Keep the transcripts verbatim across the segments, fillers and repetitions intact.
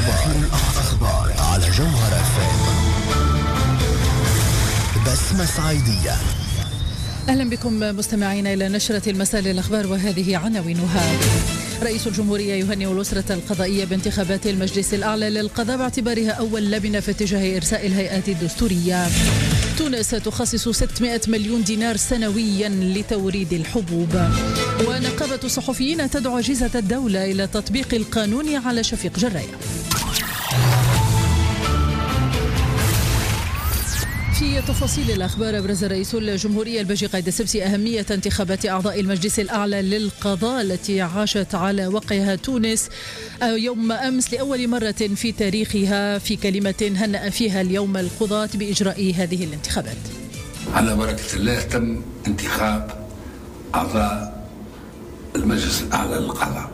الأخبار الأخبار على جوهر اف ام. بسمة صعيدية. أهلا بكم مستمعينا إلى نشرة المساء للأخبار وهذه عناوينها. رئيس الجمهورية يهنئ الأسرة القضائية بانتخابات المجلس الأعلى للقضاء باعتبارها أول لبنة في اتجاه إرساء الهيئات الدستورية. تونس تخصص ستمائة مليون دينار سنويا لتوريد الحبوب. ونقابة الصحفيين تدعو أجهزة الدولة إلى تطبيق القانون على شفيق جراية. في تفاصيل الأخبار، أبرز رئيس الجمهورية الباجي قايد السبسي أهمية انتخابات أعضاء المجلس الأعلى للقضاء التي عاشت على وقعها تونس يوم أمس لأول مرة في تاريخها، في كلمة هنأ فيها اليوم القضاة بإجراء هذه الانتخابات. على بركة الله تم انتخاب أعضاء المجلس الأعلى للقضاء،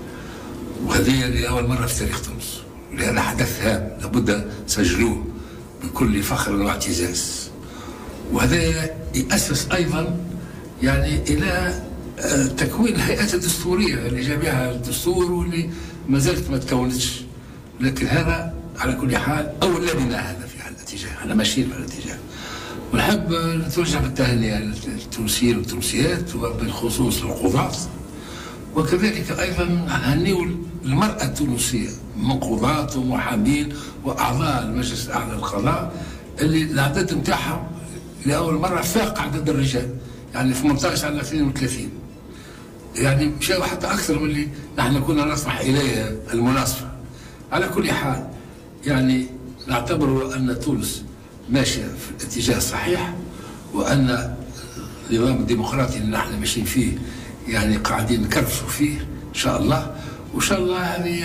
وهذه لأول مرة في تاريخ تونس، لهذا حدث هام لابد سجلوه بكل فخر واعتزاز. وهذا يأسس أيضا يعني إلى تكوين الهيئات الدستورية اللي جاء بها الدستور واللي ما زالت ما تكونتش، لكن هذا على كل حال أول لبنة هذا في هذا الاتجاه، احنا ماشيين في هذا الاتجاه. ونحب نتوجه بالتهنئة للتونسيين والتونسيات وبالخصوص للقضاة، وكذلك أيضا نهنئ المرأة التونسية من قضاة ومحامين وأعضاء المجلس الأعلى للقضاء اللي العدد نتاعها لأول مرة فاق عدد الرجال، يعني ثمانية عشر على اثنين وثلاثين، يعني مشاو حتى أكثر من اللي نحن كنا نطمح إليه المناصفة. على كل حال يعني نعتبر أن تونس ماشية في الاتجاه الصحيح، وأن النظام الديمقراطي اللي نحن ماشيين فيه يعني قاعدين نكرفوا فيه إن شاء الله، وإن شاء الله هذه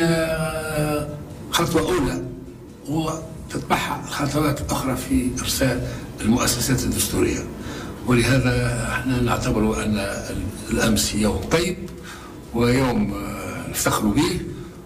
خطوة أولى وتتبعها خطوات أخرى في إرسال المؤسسات الدستورية. ولهذا احنا نعتبر أن الأمس يوم طيب ويوم نفتخر به،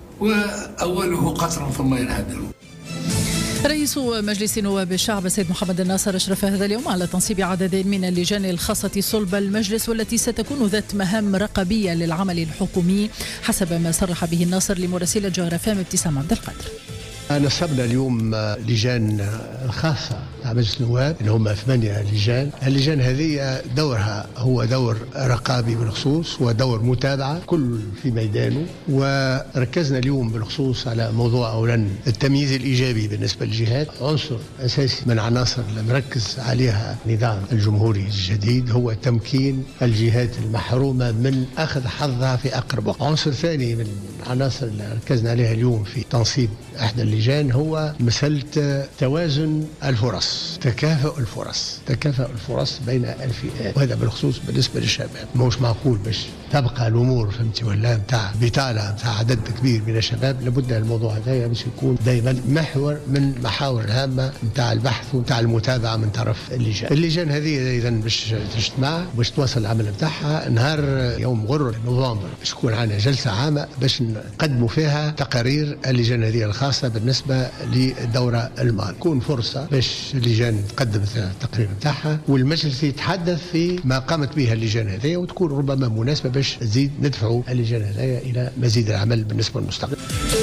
وأوله قطر ثم ينهدر. رئيس مجلس نواب الشعب السيد محمد الناصر أشرف هذا اليوم على تنصيب عدد من اللجان الخاصة صلب المجلس، والتي ستكون ذات مهام رقابية للعمل الحكومي حسب ما صرح به الناصر لمراسلة جوهر اف ام ابتسام عبد القادر. نصبنا اليوم لجان خاصة مع مجلس النواب، اللي هم ثمانية لجان. اللجان هذه دورها هو دور رقابي بالخصوص ودور متابعة كل في ميدانه، وركزنا اليوم بالخصوص على موضوع أولا التمييز الإيجابي بالنسبة للجهات. عنصر أساسي من عناصر اللي مركز عليها النظام الجمهوري الجديد هو تمكين الجهات المحرومة من أخذ حظها في أقرب وقت. عنصر ثاني من عناصر اللي ركزنا عليها اليوم في تنصيب إحدى اللجان هو مسألة توازن الفرص، تكافؤ الفرص تكافؤ الفرص بين الفئات، وهذا بالخصوص بالنسبة للشباب. مش معقول باش تبقى الأمور فهمتي ولا متاع بطالة متاع عدد كبير من الشباب، لابد الموضوع هذا باش يكون دائما محور من محاور الهامة متاع البحث ومتاع المتابعة من طرف اللجان. اللجان هذه إذا باش تجتمع باش تواصل العمل متاعها نهار يوم غر نوفمبر، باش تكون عندنا جلسة عامة باش نقدموا فيها تقارير اللجان هذه الخاصة بالنسبة للدورة الماضية. تكون فرصة باش اللجان تقدم التقرير متاعها والمجلس يتحدث في ما قامت به اللجان هذه، وتكون ربما مناسبة باش تزيد ندفعوا اللجان هذه إلى مزيد العمل بالنسبة للمستقبل.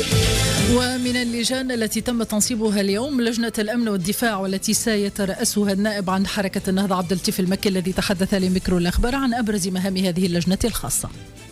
ومن اللجان التي تم تنصيبها اليوم لجنة الأمن والدفاع، والتي سيترأسها النائب عن حركة النهضة عبد اللطيف المكي، الذي تحدث لميكرو الأخبار عن أبرز مهام هذه اللجنة الخاصة.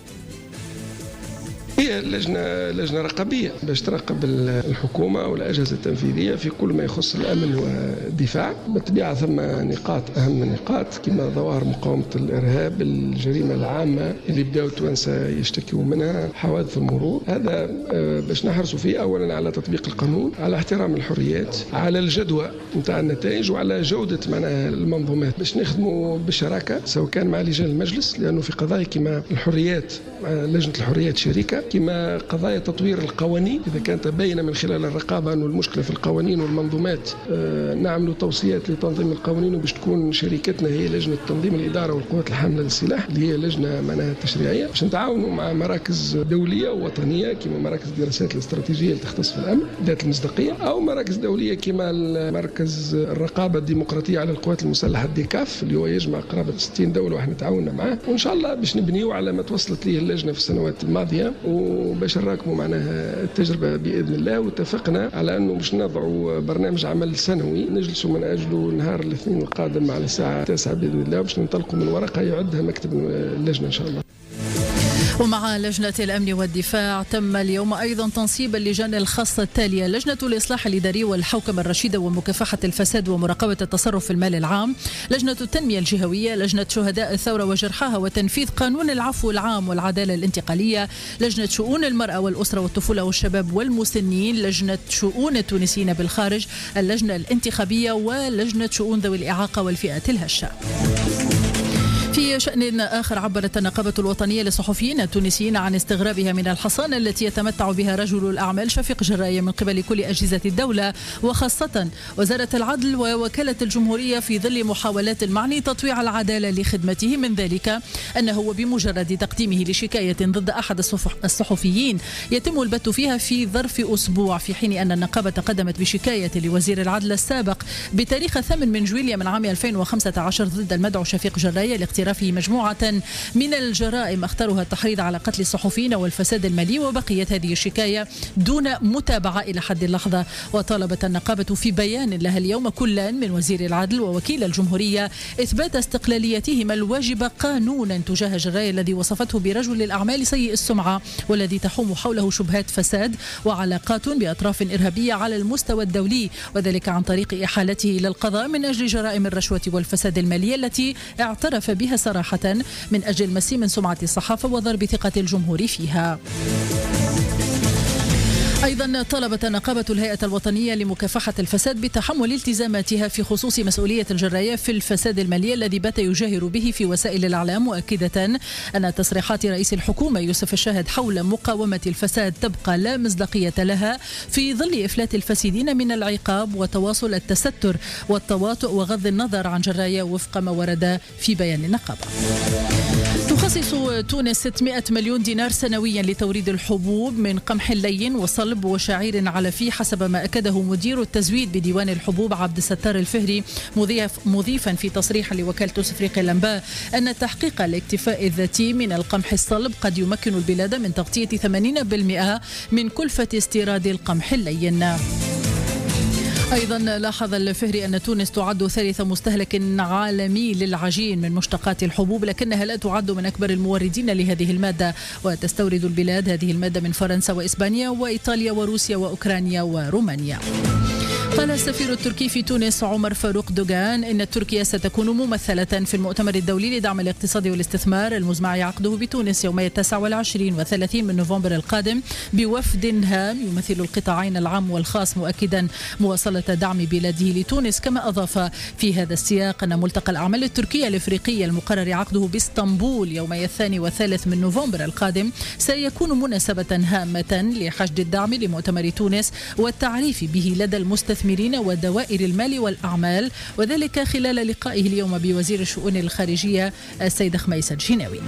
هي لجنة لجنة رقابية باش تراقب الحكومة والأجهزة التنفيذية في كل ما يخص الأمن والدفاع. بالطبيعة ثم نقاط أهم النقاط كما ظواهر مقاومة الإرهاب، الجريمة العامة اللي بدأوا التوانسة يشتكوا منها، حوادث المرور. هذا باش نحرصوا فيه أولا على تطبيق القانون، على احترام الحريات، على الجدوى نتاع النتائج، وعلى جودة معناها المنظومات، باش نخدموا بالشراكة سواء كان مع لجان المجلس، لأنه في قضايا كما الحريات لجنة الحريات شريكة، كما قضايا تطوير القوانين إذا كانت باينة من خلال الرقابة أنه المشكلة في القوانين والمنظومات، آه نعملوا توصيات لتنظيم القوانين، وباش تكون شركتنا هي لجنة تنظيم الإدارة والقوات الحاملة للسلاح اللي هي لجنة معناها تشريعية، باش نتعاونوا مع مراكز دولية ووطنية كما مراكز الدراسات الاستراتيجية اللي تختص في الأمن ذات المصداقية، أو مراكز دولية كما مركز الرقابة الديمقراطية على القوات المسلحة الديكاف اللي هو يجمع قرابة ستين دولة وإحنا تعاوننا معاه، وإن شاء الله باش نبنيوا على ما توصلت ليه اللجنة في السنوات الماضية. وباش نراكموا معناها التجربة بإذن الله. واتفقنا على أنه مش نضعوا برنامج عمل سنوي نجلسوا من أجله نهار الاثنين القادم على الساعة تسعة بإذن الله، باش ننطلقوا من ورقة يعدها مكتب اللجنة إن شاء الله. ومع لجنة الأمن والدفاع تم اليوم أيضا تنصيب اللجان الخاصة التالية: لجنة الإصلاح الإداري والحوكمة الرشيدة ومكافحة الفساد ومراقبة التصرف في المال العام، لجنة التنمية الجهوية، لجنة شهداء الثورة وجرحاها وتنفيذ قانون العفو العام والعدالة الانتقالية، لجنة شؤون المرأة والأسرة والطفولة والشباب والمسنين، لجنة شؤون التونسيين بالخارج، اللجنة الانتخابية، ولجنة شؤون ذوي الإعاقة والفئات الهشة. في شأن آخر، عبرت النقابة الوطنية للصحفيين التونسيين عن استغرابها من الحصانة التي يتمتع بها رجل الأعمال شفيق جراية من قبل كل أجهزة الدولة وخاصة وزارة العدل ووكالة الجمهورية في ظل محاولات المعني تطويع العدالة لخدمته، من ذلك أنه بمجرد تقديمه لشكاية ضد أحد الصحفيين يتم البت فيها في ظرف أسبوع، في حين أن النقابة قدمت بشكاية لوزير العدل السابق بتاريخ الثامن من جويلية من عام ألفين وخمسة عشر ضد المدعو شفيق جراية لاقتراف في مجموعة من الجرائم اختارها التحريض على قتل الصحفيين والفساد المالي، وبقيت هذه الشكاية دون متابعة إلى حد اللحظة. وطالبت النقابة في بيان لها اليوم كلا من وزير العدل ووكيل الجمهورية إثبات استقلاليتهما الواجبة قانونا تجاه جراية الذي وصفته برجل الأعمال سيء السمعة والذي تحوم حوله شبهات فساد وعلاقات بأطراف إرهابية على المستوى الدولي، وذلك عن طريق إحالته إلى القضاء من أجل جرائم الرشوة والفساد المالي التي اعترف بها صراحة من أجل المسي من سمعة الصحافة وضرب ثقة الجمهور فيها. أيضا طلبت النقابة الهيئة الوطنية لمكافحة الفساد بتحمل التزاماتها في خصوص مسؤولية الجراية في الفساد المالي الذي بات يجاهر به في وسائل الإعلام، مؤكدة أن تصريحات رئيس الحكومة يوسف الشاهد حول مقاومة الفساد تبقى لا مصداقية لها في ظل إفلات الفاسدين من العقاب وتواصل التستر والتواطؤ وغض النظر عن جراية وفق ما ورد في بيان النقابة. تخصص تونس ستمائة مليون دينار سنويا لتوريد الحبوب من قمح لين وصلب وشعير علفي، حسب ما أكده مدير التزويد بديوان الحبوب عبد الستار الفهري، مضيف مضيفا في تصريح لوكالة أفريقيا الأنباء أن تحقيق الاكتفاء الذاتي من القمح الصلب قد يمكن البلاد من تغطية ثمانين بالمئة من كلفة استيراد القمح اللين. أيضا لاحظ الفهري أن تونس تعد ثالث مستهلك عالمي للعجين من مشتقات الحبوب، لكنها لا تعد من أكبر الموردين لهذه المادة، وتستورد البلاد هذه المادة من فرنسا وإسبانيا وإيطاليا وروسيا وأوكرانيا ورومانيا. قال السفير التركي في تونس عمر فاروق دوغان إن تركيا ستكون ممثلة في المؤتمر الدولي لدعم الاقتصاد والاستثمار المزمع عقده بتونس يومي التاسع والعشرين وثلاثين من نوفمبر القادم بوفد هام يمثل القطاعين العام والخاص، مؤكدا مواصلة دعم بلاده لتونس. كما أضاف في هذا السياق أن ملتقى الأعمال التركية الإفريقية المقرر عقده باسطنبول يومي الثاني والثالث من نوفمبر القادم سيكون مناسبة هامة لحشد الدعم لمؤتمر تونس والتعريف به لدى المستثمرين ودوائر المال والأعمال، وذلك خلال لقائه اليوم بوزير الشؤون الخارجية السيد خميس الجناوي.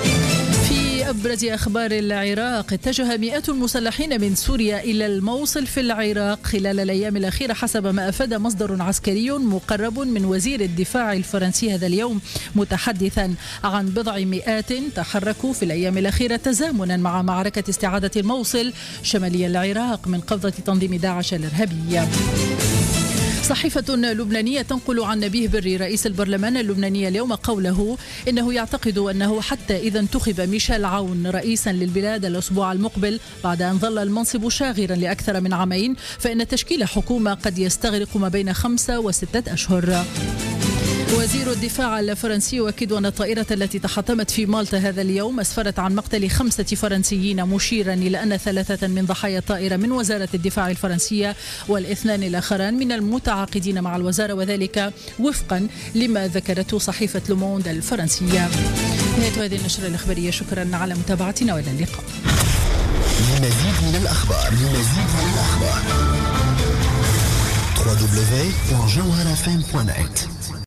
في أبرز أخبار العراق، اتجه مئات المسلحين من سوريا إلى الموصل في العراق خلال الأيام الأخيرة، حسب ما أفاد مصدر عسكري مقرب من وزير الدفاع الفرنسي هذا اليوم، متحدثا عن بضع مئات تحركوا في الأيام الأخيرة تزامنا مع معركة استعادة الموصل شمالي العراق من قبضة تنظيم داعش الإرهابي. صحيفة لبنانية تنقل عن نبيه بري رئيس البرلمان اللبناني اليوم قوله إنه يعتقد أنه حتى إذا انتخب ميشيل عون رئيسا للبلاد الأسبوع المقبل بعد أن ظل المنصب شاغرا لأكثر من عامين، فإن تشكيل حكومة قد يستغرق ما بين خمسة وستة أشهر. وزير الدفاع الفرنسي يؤكد أن الطائرة التي تحطمت في مالطا هذا اليوم أسفرت عن مقتل خمسة فرنسيين، مشيرا إلى أن ثلاثة من ضحايا الطائرة من وزارة الدفاع الفرنسية والاثنان الآخران من المتعاقدين مع الوزارة، وذلك وفقا لما ذكرته صحيفة لوموند الفرنسية. نهاية هذه النشرة الإخبارية، شكرا على متابعتنا وإلى اللقاء. لمزيد من الأخبار لمزيد من الأخبار دبليو دبليو دبليو دوت جوهرة إف إم دوت نت.